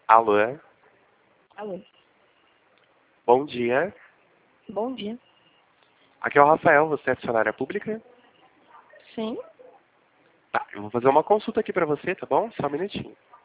Alô? Alô. Bom dia. Bom dia. Aqui é o Rafael, você é funcionária pública? Sim. Tá, eu vou fazer uma consulta aqui pra você, tá bom? Só um minutinho.